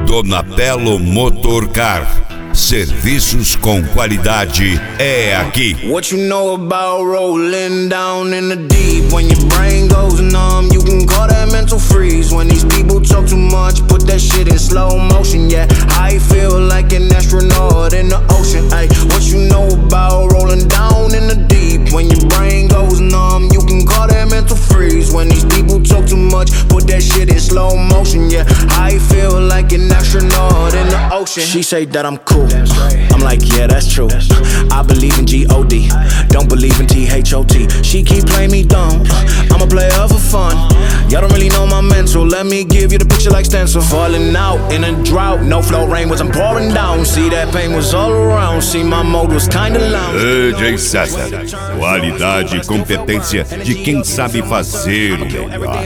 Donatello Motorcar. Serviços com qualidade é aqui. What you know about rolling down in the deep? When your brain goes numb, you can call that mental freeze. When these people talk too much, put that shit in slow motion. Yeah, I feel like an astronaut in the ocean. Ay, what you know about rolling down in the deep? When your brain goes numb, you can call that mental freeze. When these people talk too much, put that shit in slow motion. Yeah, I feel like an astronaut in the ocean. She say that I'm cool. I'm like, yeah, that's true. I believe in G-O-D, don't believe in T-H-O-T. She keep playing me dumb, I'm a player for fun. Y'all don't really know my mental, let me give you the picture like stencil. Falling out in a drought, no flow, rain wasn't pouring down. See, that pain was all around, see, my mode was kinda loud. DJ César, qualidade e competência de quem sabe fazer o melhor.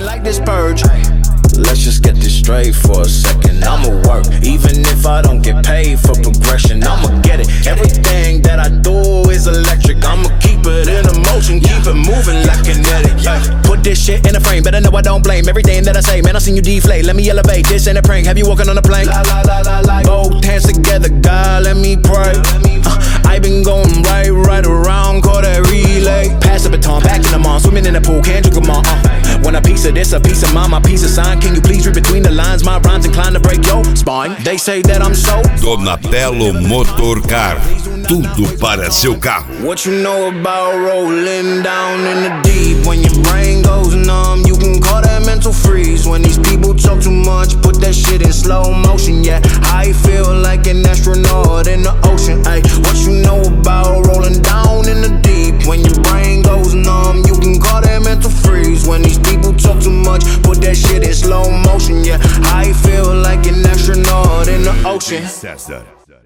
Let's just get this straight for a second. I'ma work, even if I don't get paid for progression. I'ma get it. Everything that I do is electric. I'ma keep it in motion, keep it moving like kinetic. Put this shit in a frame, better know I don't blame everything that I say. Man, I seen you deflate. Let me elevate. This ain't a prank. Have you walking on a plane? Both hands together, God, let me pray. I been going right around, call that relay. Pass the baton, back in the mall, swimming in the pool, can't drink them all. When a piece of this, a piece of mine, my piece of sign. Can you please read between the lines? My rhymes inclined to break your spine. They say that I'm so Donatello Motorcar, tudo para seu carro. What you know about rolling down in the deep? When your brain goes numb, you can call that mental freeze. When these people talk too much, put that shit in slow motion. Yeah, I feel like an astronaut in the ocean. Ay, what you know about rolling down in the deep? When your brain goes numb, you can call that mental freeze. When these people talk too much, put that shit in slow motion. Yeah, I feel like an astronaut in the ocean. César.